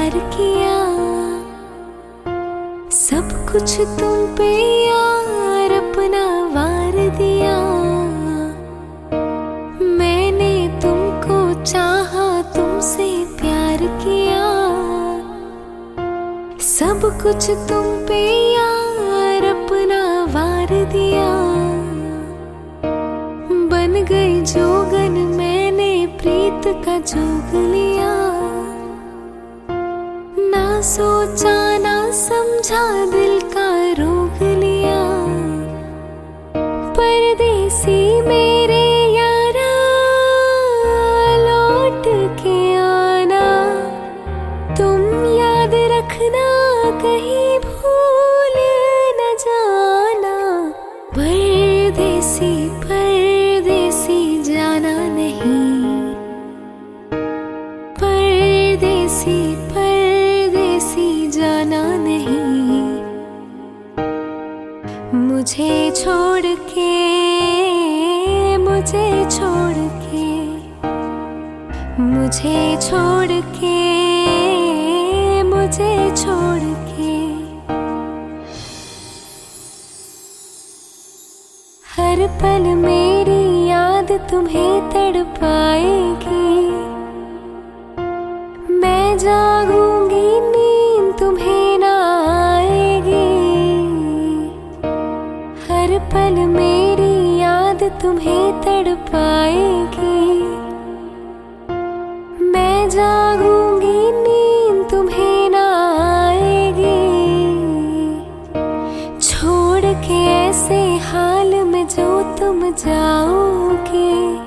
प्यार किया। सब कुछ तुम पे यार अपना वार दिया। मैंने तुमको चाहा, तुमसे प्यार किया। सब कुछ तुम पे यार अपना वार दिया। बन गई जोगन मैंने प्रीत का जोग लिया। ना सोचा ना समझा दिल का रोग लिया। परदेसी मेरे यारा लौट के आना। तुम याद रखना कहीं भूल न जाना। परदेसी परदेसी जाना नहीं। परदेसी परदेसी जाना नहीं। मुझे छोड़ के, मुझे छोड़ के, मुझे छोड़ के, मुझे छोड़ के। हर पल मेरी याद तुम्हें तड़पाएगी। मैं जागूंगी नींद तुम्हें ना आएगी। हर पल मेरी याद तुम्हें तड़पाएगी। मैं जागूंगी नींद तुम्हें ना आएगी। छोड़ के ऐसे हाल में जो तुम जाओगे।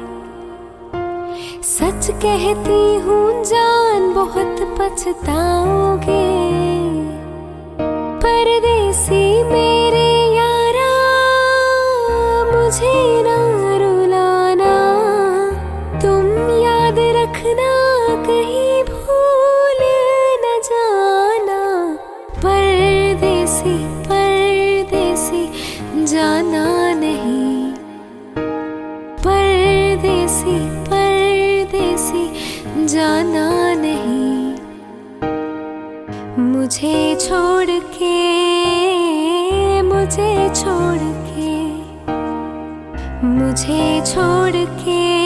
सच कहती हूँ जान बहुत पछताओगे। परदेसी मेरे यारा मुझे ना रुलाना। तुम याद रखना कहीं भूल न जाना। परदेसी परदेसी जाना नहीं। परदेसी परदेसी जाना नहीं। मुझे छोड़ के, मुझे छोड़ के, मुझे छोड़ के।